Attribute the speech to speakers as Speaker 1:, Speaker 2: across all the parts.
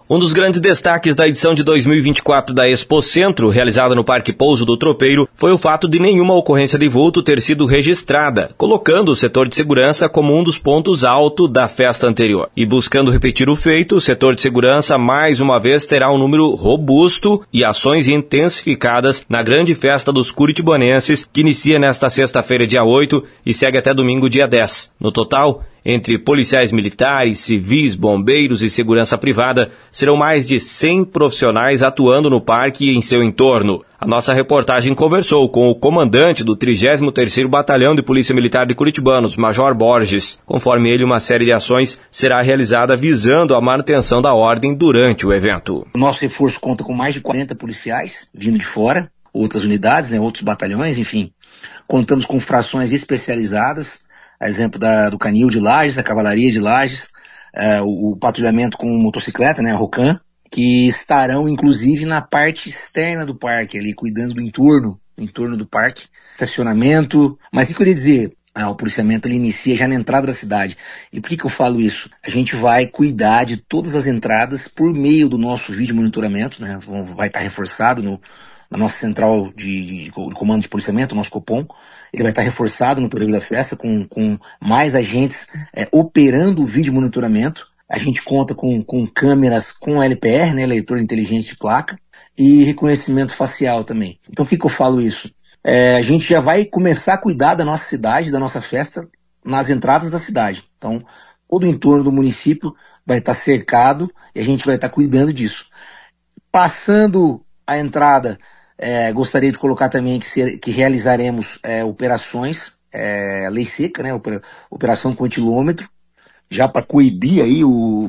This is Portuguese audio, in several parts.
Speaker 1: Um dos grandes destaques da edição de 2024 da Expo Centro, realizada no Parque Pouso do Tropeiro, foi o fato de nenhuma ocorrência de vulto ter sido registrada, colocando o setor de segurança como um dos pontos altos da festa anterior. E buscando repetir o feito, o setor de segurança mais uma vez terá um número robusto e ações intensificadas na grande festa dos curitibanenses, que inicia nesta sexta-feira, dia 8, e segue até domingo, dia 10. No total, entre policiais militares, civis, bombeiros e segurança privada, serão mais de 100 profissionais atuando no parque e em seu entorno. A nossa reportagem conversou com o comandante do 33º Batalhão de Polícia Militar de Curitibanos, Major Borges. Conforme ele, uma série de ações será realizada visando a manutenção da ordem durante o evento.
Speaker 2: O nosso reforço conta com mais de 40 policiais vindo de fora, outras unidades, outros batalhões, enfim. Contamos com frações especializadas, a exemplo do Canil de Lages, da Cavalaria de Lages, o patrulhamento com motocicleta, a Rocan, que estarão inclusive na parte externa do parque, ali cuidando do entorno do parque, estacionamento. Mas o que eu queria dizer? O policiamento ele inicia já na entrada da cidade. E por que eu falo isso? A gente vai cuidar de todas as entradas por meio do nosso vídeo monitoramento, vai estar reforçado na nossa central de comando de policiamento, o nosso Copom. Ele vai estar reforçado no período da festa com mais agentes operando o vídeo monitoramento. A gente conta com câmeras com LPR, leitor inteligente de placa, e reconhecimento facial também. Então por que eu falo isso? A gente já vai começar a cuidar da nossa cidade, da nossa festa, nas entradas da cidade. Então todo o entorno do município vai estar cercado e a gente vai estar cuidando disso. Passando a entrada, gostaria de colocar também que realizaremos operações, lei seca, operação quantilômetro, já para coibir aí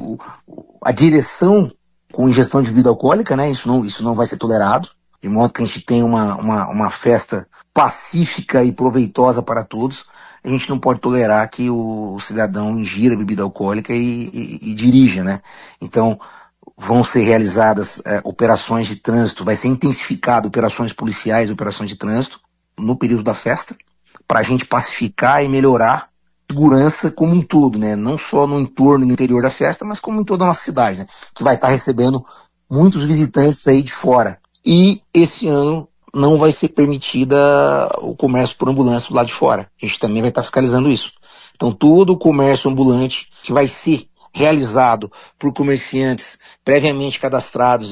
Speaker 2: a direção com ingestão de bebida alcoólica, isso não vai ser tolerado, de modo que a gente tenha uma festa pacífica e proveitosa para todos. A gente não pode tolerar que o cidadão ingira bebida alcoólica e dirija, Então, vão ser realizadas operações de trânsito, vai ser intensificado operações policiais, operações de trânsito no período da festa, para a gente pacificar e melhorar a segurança como um todo, não só no entorno e no interior da festa, mas como em toda a nossa cidade, que vai estar recebendo muitos visitantes aí de fora. E esse ano não vai ser permitida o comércio por ambulância do lado de fora. A gente também vai estar fiscalizando isso. Então todo o comércio ambulante que vai ser realizado por comerciantes previamente cadastrados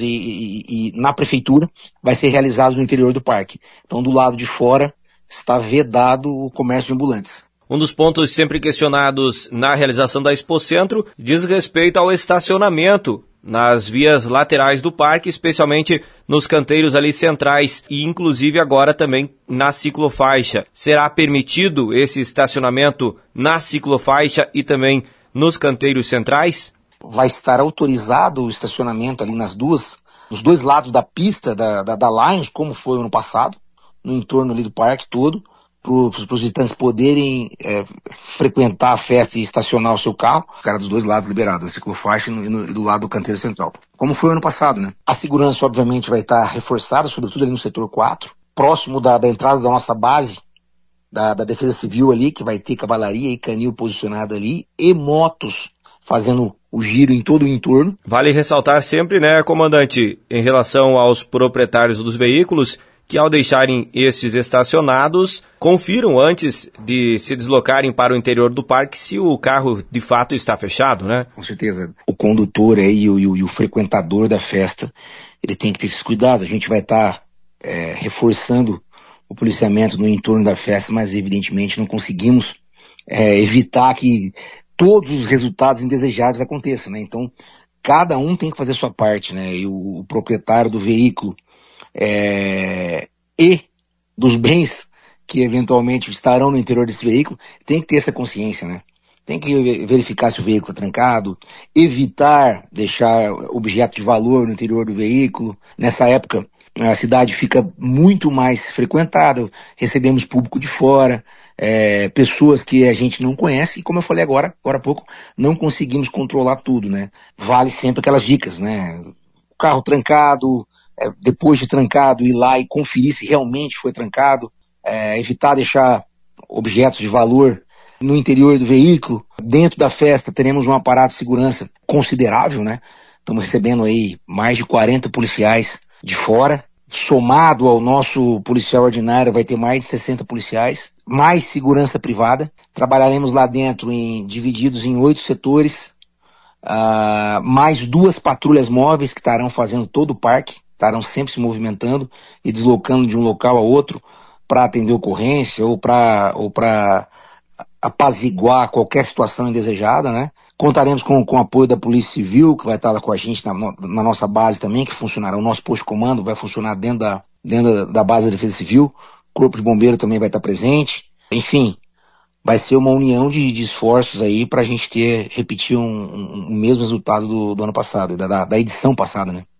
Speaker 2: e na prefeitura, vai ser realizado no interior do parque. Então, do lado de fora, está vedado o comércio de ambulantes.
Speaker 1: Um dos pontos sempre questionados na realização da Expo Centro diz respeito ao estacionamento nas vias laterais do parque, especialmente nos canteiros ali centrais e inclusive agora também na ciclofaixa. Será permitido esse estacionamento na ciclofaixa e também nos canteiros centrais?
Speaker 2: Vai estar autorizado o estacionamento ali nos dois lados da pista da Lions, como foi ano passado, no entorno ali do parque todo, para os visitantes poderem frequentar a festa e estacionar o seu carro, cara dos dois lados liberado, a ciclofaixa e do lado do canteiro central. Como foi ano passado, A segurança, obviamente, vai estar reforçada, sobretudo ali no setor 4, próximo da entrada da nossa base, da Defesa Civil ali, que vai ter cavalaria e canil posicionado ali, e motos fazendo o giro em todo o entorno.
Speaker 1: Vale ressaltar sempre, comandante, em relação aos proprietários dos veículos, que ao deixarem estes estacionados, confiram antes de se deslocarem para o interior do parque se o carro de fato está fechado,
Speaker 2: Com certeza. O condutor e o frequentador da festa, ele tem que ter esses cuidados. A gente vai estar reforçando o policiamento no entorno da festa, mas evidentemente não conseguimos evitar que todos os resultados indesejados aconteçam, Então, cada um tem que fazer a sua parte, E o proprietário do veículo e dos bens que eventualmente estarão no interior desse veículo, tem que ter essa consciência, Tem que verificar se o veículo está trancado, evitar deixar objeto de valor no interior do veículo. Nessa época, a cidade fica muito mais frequentada, recebemos público de fora, pessoas que a gente não conhece, e como eu falei agora há pouco, não conseguimos controlar tudo, Vale sempre aquelas dicas, O carro trancado, depois de trancado, ir lá e conferir se realmente foi trancado, evitar deixar objetos de valor no interior do veículo. Dentro da festa teremos um aparato de segurança considerável, Estamos recebendo aí mais de 40 policiais de fora. Somado ao nosso policial ordinário, vai ter mais de 60 policiais, mais segurança privada. Trabalharemos lá dentro divididos em 8 setores, mais 2 patrulhas móveis que estarão fazendo todo o parque, estarão sempre se movimentando e deslocando de um local a outro para atender ocorrência ou para apaziguar qualquer situação indesejada, né? Contaremos com o apoio da Polícia Civil, que vai estar lá com a gente na nossa base também, que funcionará. O nosso posto de comando vai funcionar dentro da base da Defesa Civil. O Corpo de Bombeiro também vai estar presente. Enfim, vai ser uma união de esforços aí para a gente repetir um mesmo resultado do ano passado, da edição passada, né?